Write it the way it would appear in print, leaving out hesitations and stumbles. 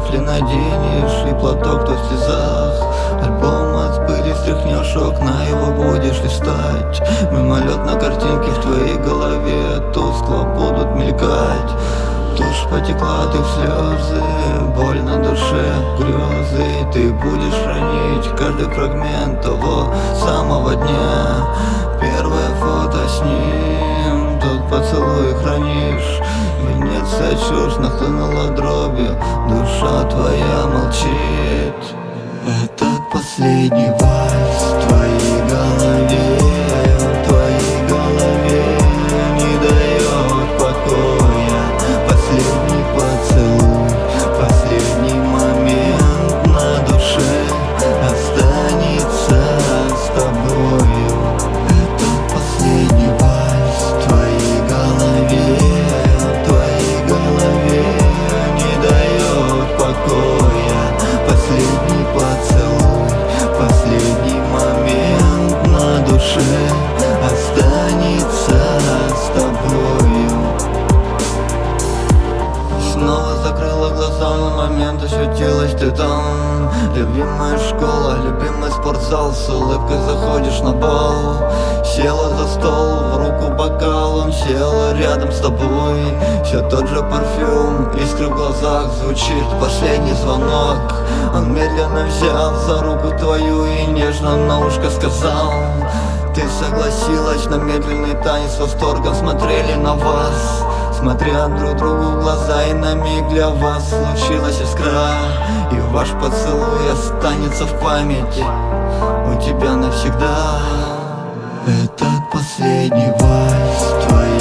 туфли наденешь и платок то в слезах. Альбом от пыли стряхнешь, окна его будешь листать. Мимолетно картинки в твоей голове тускло будут мелькать. Тушь потекла, ты в слезы, боль на душе, грезы. Ты будешь хранить каждый фрагмент того самого дня. Первое фото с ним, тот поцелуй хранишь. Венеция чушь нахлынула дробью, душа твоя молчит. Этот последний вальс в твоей голове, в твоей голове не дает покоя. Последний поцелуй, последний момент на душе останется с тобою. Этот последний вальс в твоей голове, в твоей голове не дает покоя. Последний поцелуй, последний момент на душе останется с тобою. Снова закрыла глаза, на момент ощутилась ты там. Любимая школа, любимый спортзал, с улыбкой заходишь на бал. Села за стол, в руку бокал, он сел рядом с тобой. Все тот же парфюм, искры в глазах, звучит последний звонок. Он медленно взял за руку твою и нежно на ушко сказал: ты согласилась на медленный танец, с восторгом смотрели на вас. Смотря друг другу в глаза, и на миг для вас случилась искра. И ваш поцелуй останется в памяти у тебя навсегда. Этот последний вальс в твоей